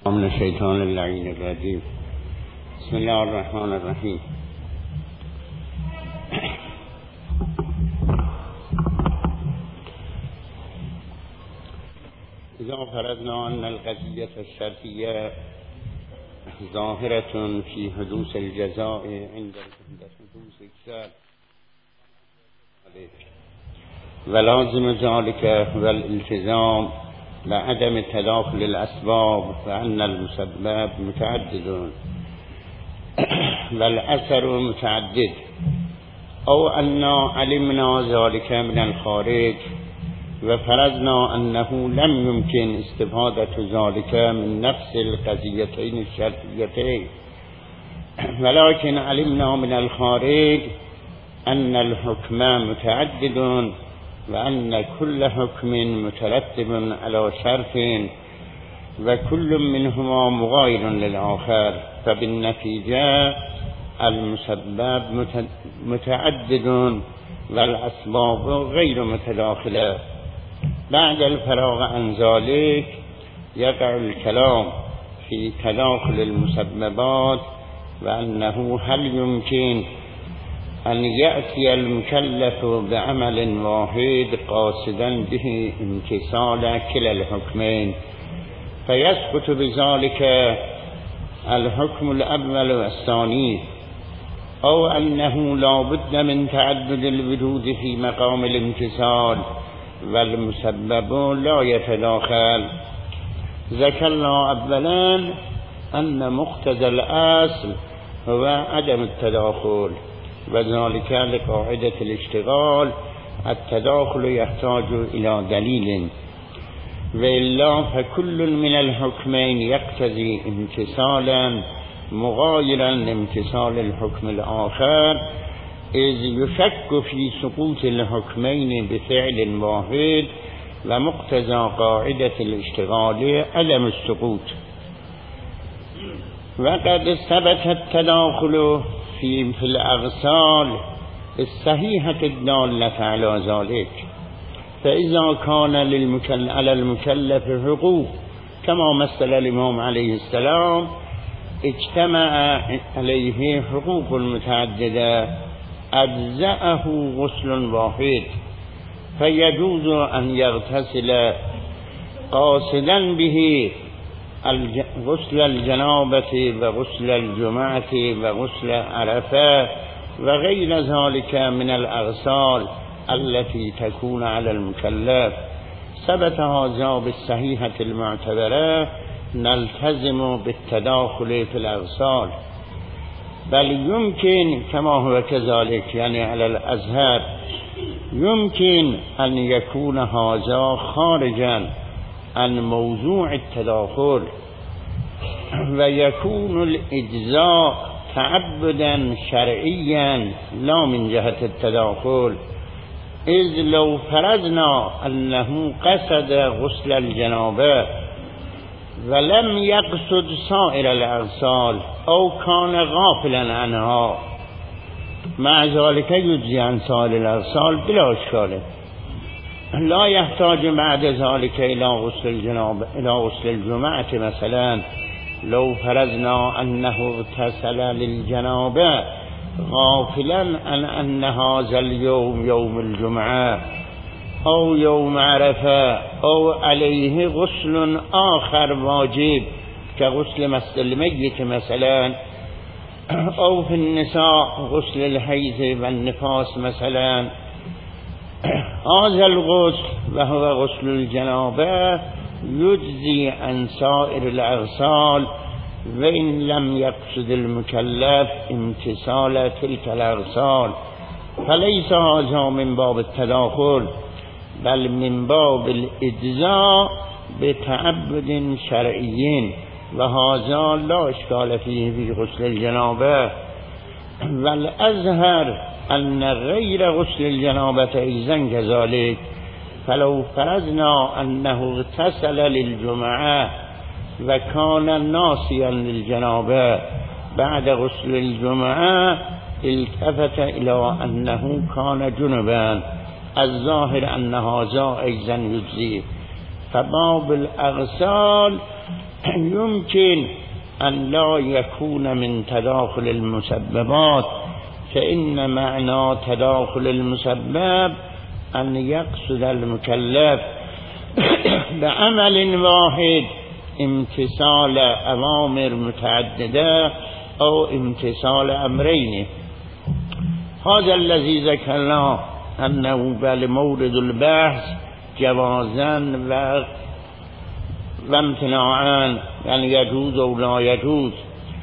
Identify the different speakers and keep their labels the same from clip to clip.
Speaker 1: من الشیطان اللعین الرجیم. بسم الله الرحمن الرحیم. اذا فرضنا ان القضیة الشرطیة ظاهرة في حدوث الجزاء عند حدوث الشرع ولازم ذلك والالتزام لعدم تداخل الأسباب فأن المسبب متعدد والأثر متعدد أو أننا علمنا ذلك من الخارج وفرضنا أنه لم يمكن استفادة ذلك من نفس القضيتين الشرطيتين ولكن علمنا من الخارج أن الحكم متعدد وأن كل حكم مترتب على شرط وكل منهما مغاير للآخر فبالنتيجة المسبب متعدد والأسباب غير متداخلة. بعد الفراغ عن ذلك يقع الكلام في تداخل المسببات وأنه هل يمكن أن يأتي المكلف بعمل واحد قاصدا به امتثال كلا الحكمين فيسقط بذلك الحكم الأول والثاني أو أنه لا بد من تعدد الوجود في مقام الامتثال والمسبب لا يتداخل. ذكرنا أولا أن مقتضى الأصل هو عدم التداخل وذلك لقاعدة الاشتغال التداخل يحتاج إلى دليل وإلا فكل من الحكمين يقتضي امتثالا مغايرا لامتثال الحكم الآخر إذ يشك في سقوط الحكمين بفعل واحد ومقتضى قاعدة الاشتغال عدم السقوط. وقد ثبت التداخل في الأغسال الصحيحة الدالة على ذلك فإذا كان على المكلف حقوق كما مثل الإمام عليه السلام اجتمع عليه حقوق متعددة أجزأه غسل واحد فيجوز أن يغتسل قاصدا به غسل الجنابة وغسل الجمعة وغسل عرفة وغير ذلك من الأغسال التي تكون على المكلف. ثبت هذا بالصحيحة المعتبرة نلتزم بالتداخل في الأغسال بل يمكن كما هو كذلك يعني على الأزهر يمكن أن يكون هذا خارجا عن موضوع التداخل ويكون الإجزاء تعبدا شرعيا لا من جهة التداخل إذ لو فرضنا أنه قصد غسل الجنابة ولم يقصد سائر الأغسال أو كان غافلا عنها مع ذلك يجزي عن سائر الأغسال بلا إشكال لا يحتاج بعد ذلك إلى غسل الجنابة إلى غسل الجمعة مثلا. لو فرضنا أنه اغتسل للجنابة غافلا عن أن هذا اليوم يوم الجمعة أو يوم عرفة أو عليه غسل آخر واجب كغسل مثل الميت مثلا أو في النساء غسل الحيض والنفاس مثلا هذا الغسل وهو غسل الجنابة يجزي عن سائر الأغسال وإن لم يقصد المكلف امتثال تلك الأغسال فليس هذا من باب التداخل بل من باب الإجزاء بتعبد شرعي وهذا لا إشكال فيه في غسل الجنابة. والأزهر أن غير غسل الجنابة أيضا كذلك فلو فرضنا أنه اغتسل للجمعة وكان ناسيا للجنابة بعد غسل الجمعة التفت إلى أنه كان جنبا الظاهر أن هذا أيضا يجزي فباب الأغسال
Speaker 2: يمكن أن لا يكون من تداخل المسببات، فإن معنى تداخل المسبب أن يقصد المكلف بعمل واحد امتثال أوامر متعددة أو امتثال أمرين. هذا الذي ذكرناه أنه بل مورد البحث جوازا و امتناعا، يعني يجوز أو لا يجوز.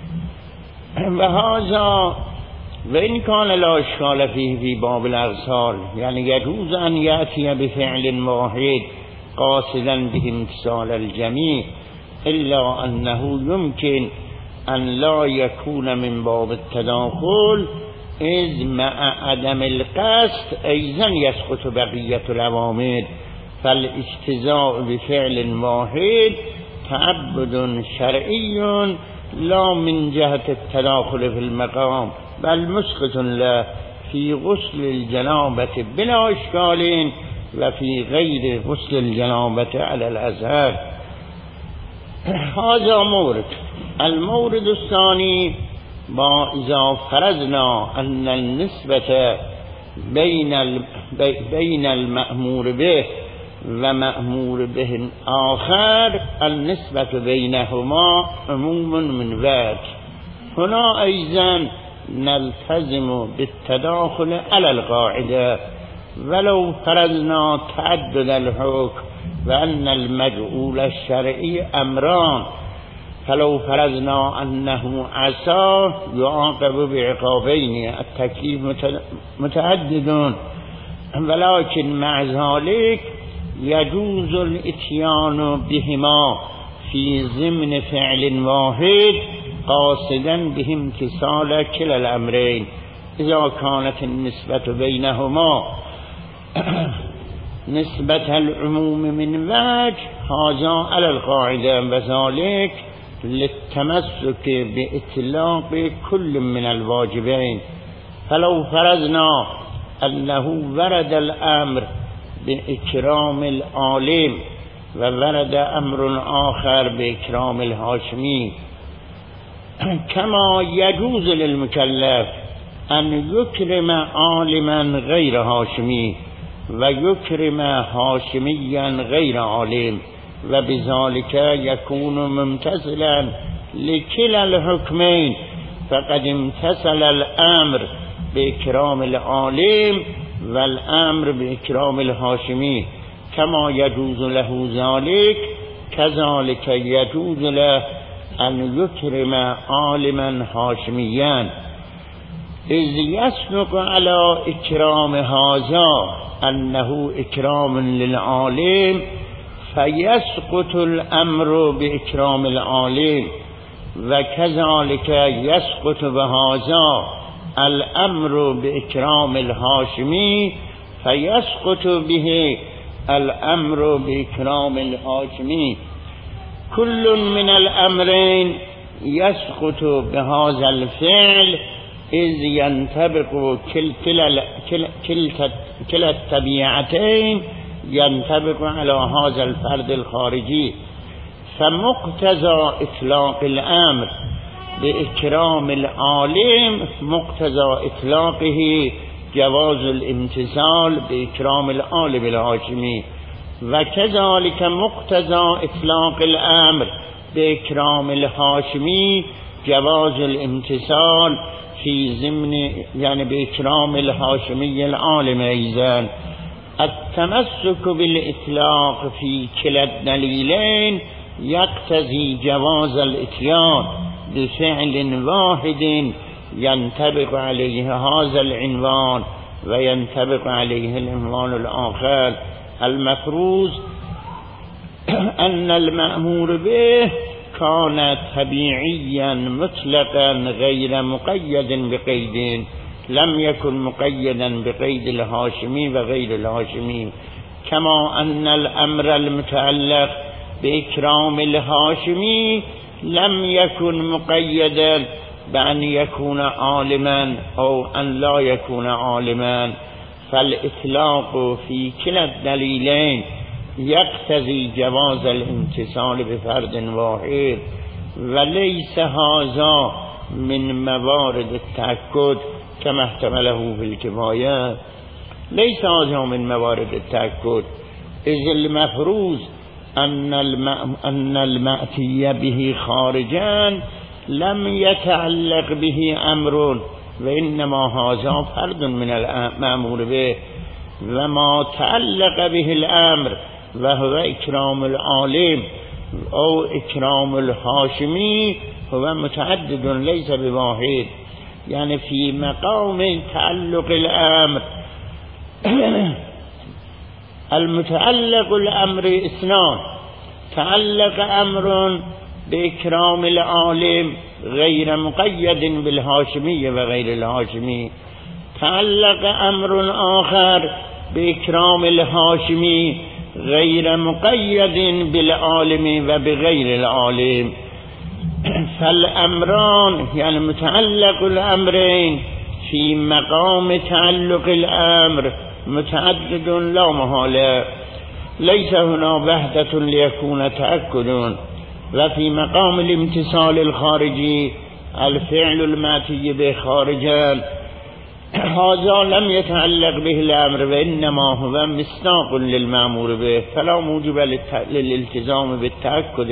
Speaker 2: وهذا وإن كان لا إشكال فيه في باب الأغسال، يعني يجوز أن يأتي بفعل واحد قاصدا به امتثال الجميع، إلا أنه يمكن أن لا يكون من باب التداخل، إذ مع عدم القصد أيضا يسقط بقية الأوامر، فالاجتزاء بفعل واحد تعبد شرعي لا من جهة التداخل في المقام، بل مسقط له في غسل الجنابة بلا إشكال وفي غير غسل الجنابة على الأزهر. هذا مورد. المورد الثاني، إذا فرضنا أن النسبة بين المأمور به ومأمور به آخر، النسبة بينهما عموم من وجه، هنا أيضا نلتزم بالتداخل على القاعدة، ولو فرضنا تعدد الحكم وأن المجعول الشرعي أمران، فلو فرضنا أنه عصى يعاقب بعقابين، التكليف متعدد، ولكن مع ذلك يجوز الاتيان بهما في ضمن فعل واحد قاصدا به امتثال كلا الأمرين، إذا كانت النسبة بينهما نسبة العموم من وجه، هذا على القاعدة، وذلك للتمسك بإطلاق كل من الواجبين. فلو فرضنا أنه ورد الأمر بإكرام العالم وورد أمر آخر بإكرام الهاشمي، كما يجوز للمكلف أن يكرم عالما غير هاشمي ويكرم هاشميا غير عالم، وبذلك يكون ممتثلا لكلا الحكمين، فقد امتثل الأمر بإكرام العالم والأمر بإكرام الهاشمي، كما يجوز له ذلك كذلك يجوز له أن يكرم عالما هاشميا، إذ يسبق على إكرام هذا أنه إكرام للعالم، فيسقط الأمر بإكرام العالم، وكذلك يسقط بهذا الأمر بإكرام الهاشمي، فيسقط به الأمر بإكرام الهاشمي. كل من الأمرين يسقط بهذا الفعل، إذ ينطبق كلا الطبيعتين ينطبق على هذا الفرد الخارجي، فمقتضى إطلاق الأمر بإكرام العالم مقتضى إطلاقه جواز الامتثال بإكرام العالم الهاشمي، وكذلك مقتضى إطلاق الأمر بإكرام الهاشمي جواز الامتثال في ضمن يعني بإكرام الهاشمي العالم أيضا. التمسك بالإطلاق في كلا الدليلين يقتضي جواز الإتيان بفعل واحد ينطبق عليه هذا العنوان وينطبق عليه العنوان الآخر. المفروض أن المأمور به كان طبيعيا مطلقا غير مقيد بقيد، لم يكن مقيدا بقيد الهاشمي وغير الهاشمي، كما أن الأمر المتعلق بإكرام الهاشمي لم يكن مقيدا بأن يكون عالما أو أن لا يكون عالما، فالإطلاق في كلا الدليلين يقتضي جواز الامتصال بفرد واحد وليس هذا من موارد التأكد كما احتمله في الكفاية. ليس هذا من موارد التأكد، إذ المفروض أن المأتي به خارجا لم يتعلق به أمر، وإنما هذا فرد من المأمور به، وما تعلق به الأمر وهو إكرام العالم أو إكرام الهاشمي هو متعدد ليس بواحد. يعني في مقام تعلق الأمر المتعلق الأمر اثنان: تعلق أمر بإكرام العالم غير مقيد بالهاشمي وغير الهاشمي، تعلق أمر آخر بإكرام الهاشمي غير مقيد بالعالم وبغير العالم. فالأمران يعني متعلق الأمرين في مقام تعلق الأمر متعدد لا محالة، ليس هنا وحدة ليكون تأكد. وفي مقام الامتصال الخارجي الفعل المأتي به خارجا هذا لم يتعلق به الأمر وإنما هو مصداق للمأمور به، فلا موجب للالتزام بالتأكد.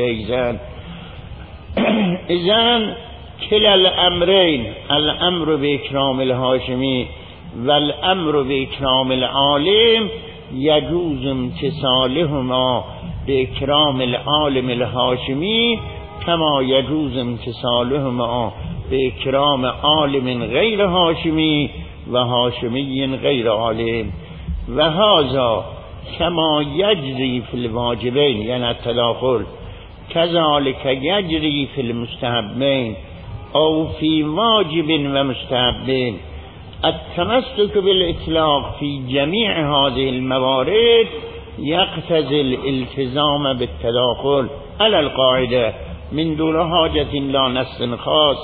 Speaker 2: إذن كلا الأمرين، الأمر بإكرام الهاشمي والأمر بإكرام العالم، يجوز امتصالهما بإكرام العالم الهاشمي كما يجوز امتصالهما بإكرام عالم غير هاشمي وهاشمي غير عالم. وهذا كما يجري في الواجبين يعني التداخل، كذلك يجري في المستحبين أو في واجب ومستحبين. التمسك بالإطلاق في جميع هذه الموارد يقتضي الالتزام بالتداخل على القاعدة من دون حاجة لا نص خاص.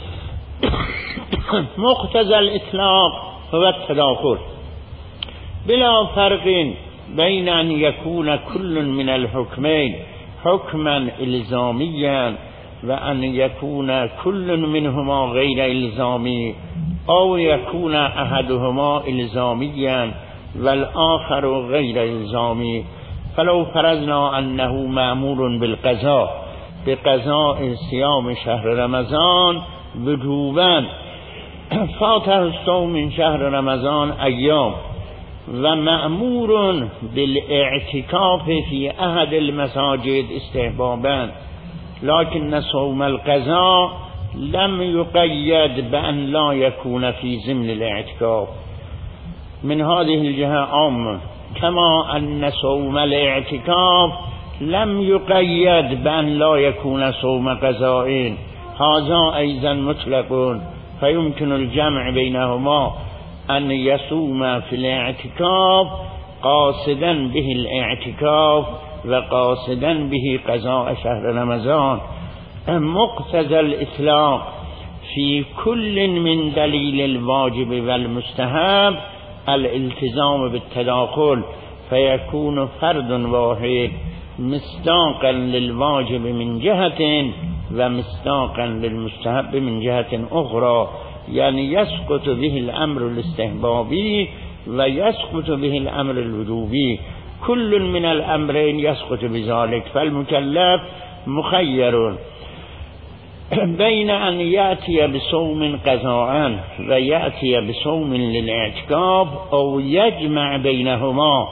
Speaker 2: مقتضى الإطلاق هو التداخل بلا فرق بين أن يكون كل من الحكمين حكما إلزاميا وأن يكون كل منهما غير إلزامي، أو يكون أحدهما إلزاميا والآخر غير إلزامي. فلو فرضنا أنه مأمور بالقضاء بقضاء صيام شهر رمضان وجوبا، فاته الصوم من شهر رمضان أيام، ومأمور بالاعتكاف في أحد المساجد استحبابا، لكن صوم القضاء لم يقيد بأن لا يكون في ضمن الاعتكاف. من هذه الجهة عام، كما أن صوم الاعتكاف لم يقيد بأن لا يكون صوم قضاء، هذا أيضا مطلق، فيمكن الجمع بينهما أن يصوم في الاعتكاف قاصدا به الاعتكاف وقاصدا به قضاء شهر رمضان. مقتضى الإطلاق في كل من دليل الواجب والمستحب الالتزام بالتداخل، فيكون فرد واحد مصداقا للواجب من جهة ومصداقا للمستحب من جهة أخرى، يعني يسقط به الأمر الاستحبابي ويسقط به الأمر الوجوبي، كل من الأمرين يسقط بذلك. فالمكلف مخير بين أن يأتي بصوم قضاء ويأتي بصوم للاعتكاف أو يجمع بينهما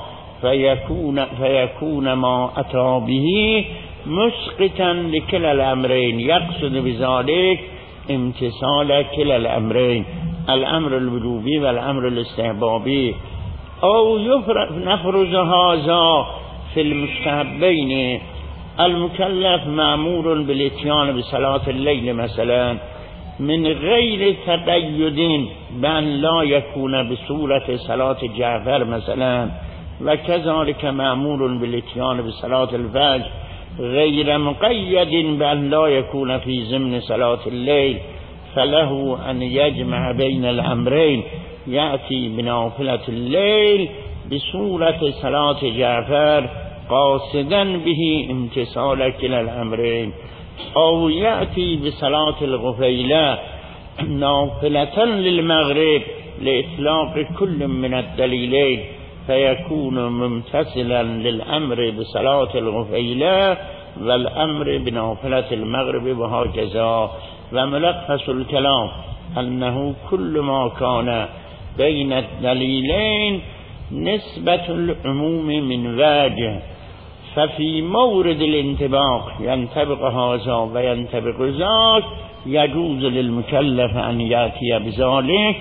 Speaker 2: فيكون ما أتى به مسقطا لكلا الأمرين، يقصد بذلك امتثال كلا الأمرين، الأمر الوجوبي والأمر الاستحبابي. أو نفرض هذا في المستحبين، المكلف مأمور بالاتيان بصلاة الليل مثلا من غير تقيد بأن لا يكون بصورة صلاة جعفر مثلا، وكذلك مأمور بالاتيان بصلاة الفجر غير مقيد بأن لا يكون في ضمن صلاة الليل، فله أن يجمع بين الأمرين، يأتي بنافلة الليل بصورة صلاة جعفر قاصدا به امتثال كلا الأمرين أو يأتي بصلاة الغفيلة نافلة للمغرب لإطلاق كل من الدليلين فيكون ممتثلا للأمر بصلاة الغفيلة والأمر بنافلة المغرب وهكذا. وملخص الكلام أنه كل ما كان بين الدليلين نسبة العموم من وجه، ففي مورد الانطباق ينطبق هذا وينطبق ذاك يجوز للمكلف أن يأتي بذلك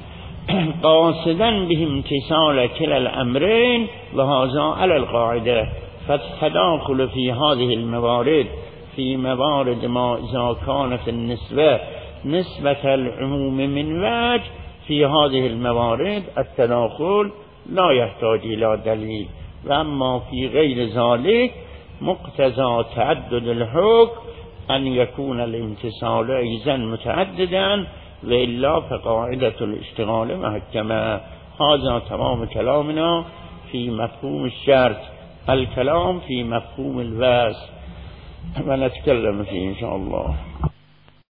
Speaker 2: قاصدا به امتثال كلا الأمرين، وهذا على القاعدة. فالتداخل في هذه الموارد في موارد ما إذا كانت النسبة نسبة العموم من وجه في هذه الموارد التداخل لا يحتاج إلى دليل، وأما في غير ذلك مقتضى تعدد الحكم أن يكون الامتثال أيضا متعددا، وإلا فقاعدة الاشتغال محكمة. هذا تمام كلامنا في مفهوم الشرط، الكلام في مفهوم الوصف ونتكلم فيه إن شاء الله.